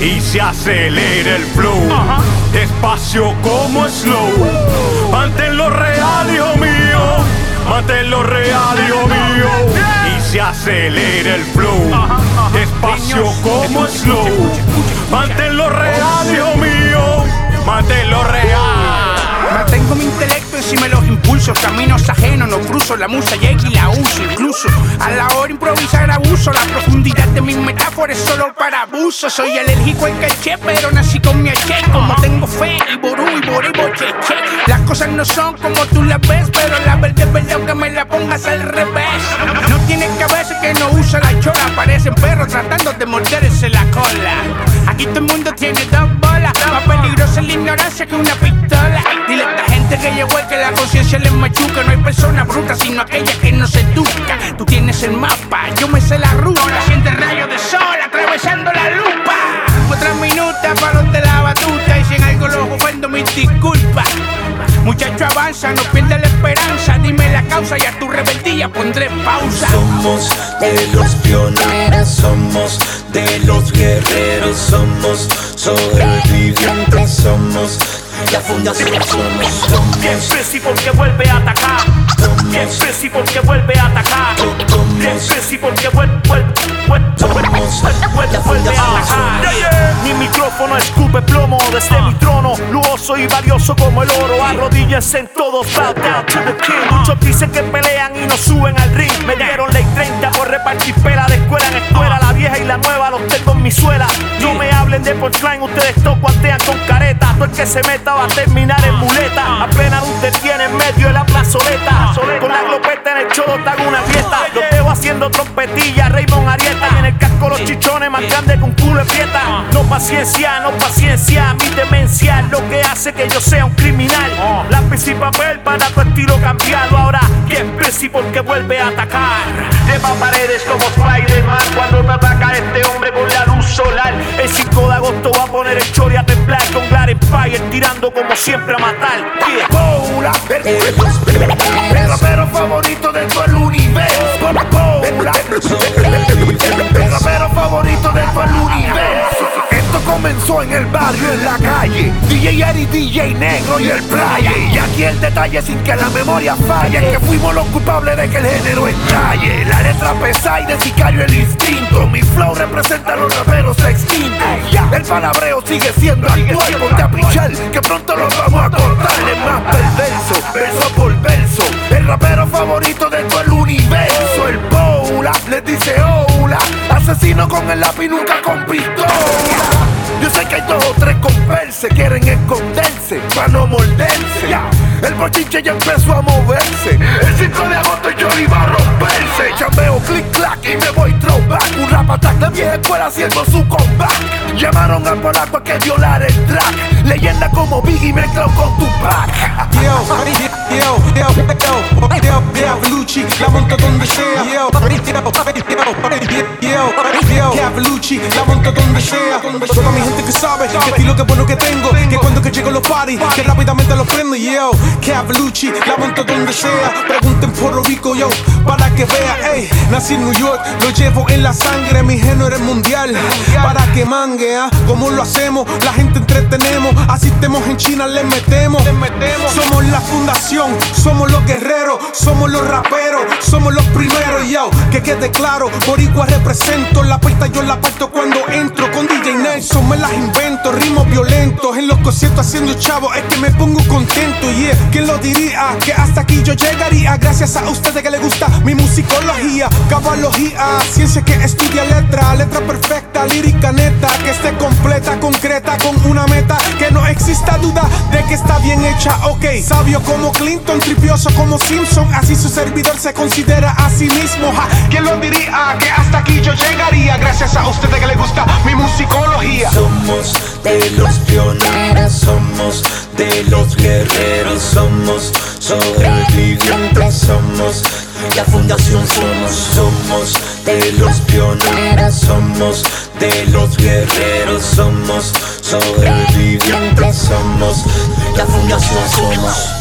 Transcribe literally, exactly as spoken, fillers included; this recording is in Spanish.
y se acelera el flow. Despacio como slow. Manténlo real, hijo mío. Manténlo real, hijo mío. Y se acelera el flow. Despacio como slow. Manténlo real, hijo mío. Manténlo real. Mantengo mi intelecto encima de los impulsos. Caminos ajenos, no cruzo. La musa llega y la uso. Incluso a la hora improvisar abuso. La profundidad de mis metáforas es solo para abuso. Soy alérgico al caché, pero nací con mi H. Como tengo fe y ború y boré bocheche. Las cosas no son como tú las ves, pero la verdad es verdad aunque me la pongas al revés. No tiene cabeza que no usa la chola. Parecen perros tratando de morderse la cola. Aquí todo el mundo tiene dos bolas. Más peligrosa es la ignorancia que una pistola. Dile a esta gente que llegó que la conciencia les machuca. No hay persona bruta sino aquella que no se educa. Tú tienes el mapa, yo me sé la ruta. Ahora siente rayos de sol atravesando la lupa. Otra minuta para los de la batuta. Y si en algo los ofendo, mis disculpas. Muchacho, avanza, no pierdas la esperanza. Dime la causa y a tu rebeldía pondré pausa. Somos de los pioneros, somos de los guerreros, somos sobrevivientes, somos la fundación, somos, somos. Siempre sí porque vuelve a atacar. Siempre sí porque vuelve a atacar. Siempre sí porque vuelve, vuelve, vuelve, vuelve, vuelve a atacar. Mi micrófono escupe plomo desde mi trono, lujoso y valioso como el oro. Arrodíllense en todos, bow down to the king. Muchos dicen que pelean y no suben al ring. Me dieron ley treinta por repartir pela de escuela en escuela. La vieja y la nueva los tengo en mi suela. No me hablen de punchline, ustedes tocuantean con careta. Todo el que se meta va a terminar en muleta. Apenas usted tiene en medio de la plazoleta. Con la glopeta en el cholo te hago una fiesta. Los veo haciendo trompetilla, Raymond Arieta. Y en el casco los chichones más grandes que un culo de prieta. No paciencia, no paciencia, mi demencia es lo que hace que yo sea un criminal. Lápiz y papel para tu estilo cambiarlo. Ahora, siempre sí porque vuelve a atacar. Lleva paredes como Spider-Man cuando te ataca este hombre con la luz solar. El cinco de agosto va a poner el chori a temblar con Glad Empire tirando como siempre a matar. Yeah. Paula, el, el rapero favorito de todo el universo. Paula, el rapero favorito de todo el universo. Esto comenzó en el barrio, en la calle. D J Eddie, D J Negro y el Playa. Y aquí el detalle sin que la memoria falle, que fuimos los culpables de que el género estalle. La letra pesada y de sicario el instinto. Mi flow representa a los raperos extintos. El palabreo sigue siendo actual. Ponte a pichar, que pronto lo vamos a cortar. Es más perverso, verso por verso. El rapero favorito de todo el universo. El Paula les dice hola. Asesino con el lápiz, nunca con pistola. Yo sé que hay dos o tres con perse, quieren esconderse para no morderse. El bochinche ya empezó a moverse. El cinco de agosto yo iba a romperse. Chambeo click clack y me voy throwback. Un rap attack de vieja escuela haciendo su comeback. Llamaron al polaco a que violara el track. Leyenda como Biggie mezclado con Tupac. Yo, yo, yo, yo, yo, yo, Cavelucci, la monto donde sea. Yo, yo, yo, yo, Cavelucci, la monto donde sea. Toda mi gente que sabe que estilo que bueno que tengo, que cuando que llego a los parties, que rápidamente los prendo. Yo, Cavelucci, la monto donde sea. Pregunten Puerto Rico, yo, para que vea. Ey, nací en New York, lo llevo en la sangre. Mi género es mundial, para que mangue, ¿ah? Como lo hacemos, la gente entretenemos. Asistemos en China, le metemos. Somos la fundación, somos los guerreros, somos los raperos, somos los primeros, yo. Que quede claro, boricua represento. La pista yo la parto cuando entro. Con D J Nelson me las invento, ritmos violentos. En los conciertos haciendo chavo, es que me pongo contento, yeah. ¿Quién lo diría? Que hasta aquí yo llegaría. Gracias a ustedes que les gusta mi musicología, cabalogía, ciencia que estudia letra. Letra perfecta, lírica neta, que esté completa, concreta, con una meta. Que no exista duda de que está bien hecha, ok. Sabio como Clinton, tripioso como Simpson. Así su servidor se considera a sí mismo, ja. ¿Quién lo diría? Que hasta aquí yo llegaría. Gracias a ustedes que les gusta mi musicología. Somos de los pioneros, somos de los guerreros, somos sobrevivientes, somos la fundación, somos, somos de los pioneros, somos de los guerreros, somos sobrevivientes, somos la fundación, somos.